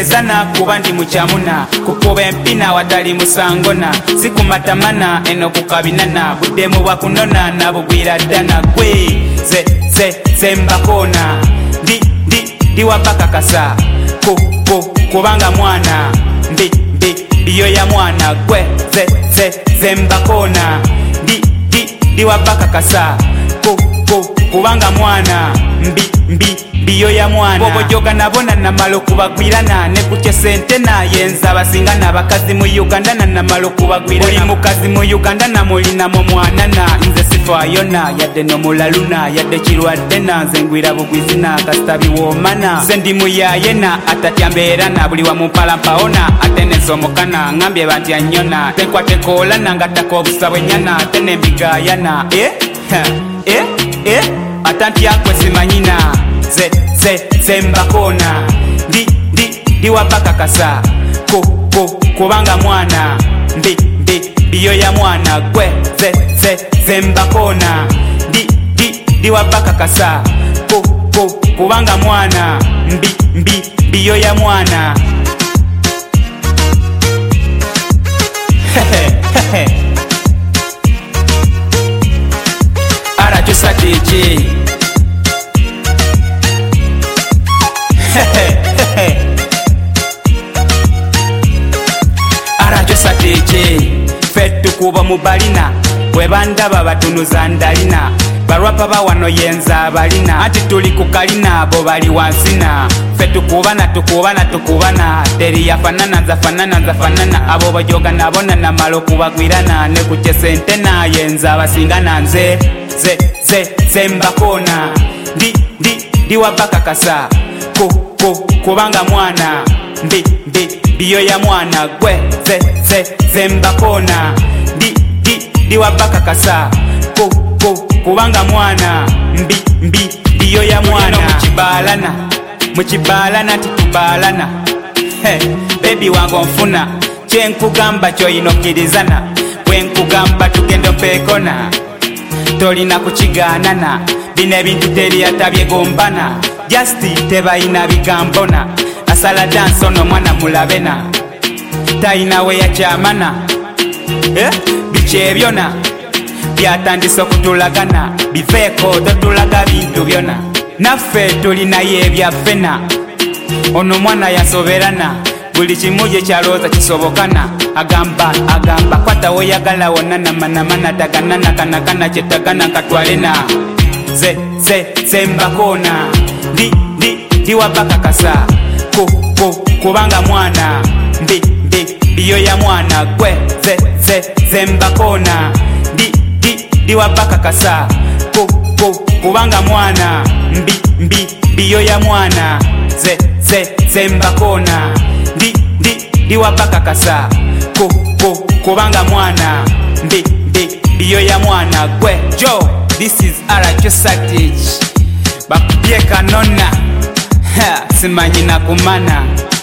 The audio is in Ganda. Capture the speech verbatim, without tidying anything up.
Sinezana kuba ndi mukyamuna kukuba empina watali musangona sikumatamana eno kukabinana budemu bwakunona nabugwira ddana gwe ze ze ze mbakona ndi ndi ndi wabakakasa ku ku kubanga mwana ndi ndi ndiyo ya mwana gwe ze ze ze mbakona ndi ndi ndi wabakakasa ku ku kubanga mwana mbi mbi biyo ya mwana bobo joga nabona na malo kubagwirana ne kuche sente na yenza basingana bakazi mu Uganda na na malo kubagwirana oli mukazi mu Uganda na mulina mu mwana na nze sifa yona yadde no mulaluna yadde kirwadde na nze ngwira bugwizina kastabi womana sendi mu yayena atatyambera na buli wa mupala mpaona atene somokana ngambye banti anyona tenkwate kola nanga takobusabwe nyana tene mbigayana eh eh eh atanti yakwe simanyina ze ze ze mbakona ndi ndi ndi wabakakasa ku ku kubanga mwana ndi ndi biyo ya mwana gwe ze ze ze mbakona ndi ndi ndi wabakakasa ku ku kubanga mwana mbi mbi biyo ya mwana ara jusatiji arajo sateje fetu kuba mubalina webandaba batunuza ndalina barwapa bawano yenza balina ati tuli kukalina abo bali wansina fetu kubana tukubana tukubana teri yafanana nzafanana nzafanana abo bajoga nabona na malo kubagwirana ne kuche sente na yenza basingana nze ze ze ze mbakona ndi ndi ndi wabakakasa ku ku kubanga mwana ndi ndi biyo ya mwana gwe ze ze ze mbakona ndi ndi ndi wabakakasa ku ku kubanga mwana mbi mbi biyo ya mwana mukibalana mukibalana tikubalana he baby wango nfuna kyenkugamba kyoyinokirizana bwenkugamba tugendo mpekona tolina kukiganana bino ebintu teri yatabyegombana Justi tebaina bigambona asala dance ono mwana mulabena taina we ya chamana eh biche byona byatandise okutulagana biveko dotulaga bintu byona naffe tulina yebya fena ono mwana yasoberana buli kimuje kyaloza kisobokana agamba agamba kwata oyagala wonna namanamana taganana kanakana kyetagana katwalena ze ze ze mbakona ndi ndi ndi wabakakasa ku ku kubanga mwana ndi ndi biyo ya mwana gwe ze ze ze mbakona ndi ndi ndi wabakakasa ku ku kubanga mwana mbi mbi biyo ya mwana ze ze ze mbakona ndi ndi ndi wabakakasa ku ku kubanga mwana ndi ndi biyo ya mwana gwe jo. This is Arajo Satage bakubye kanona ha simanyina kumana.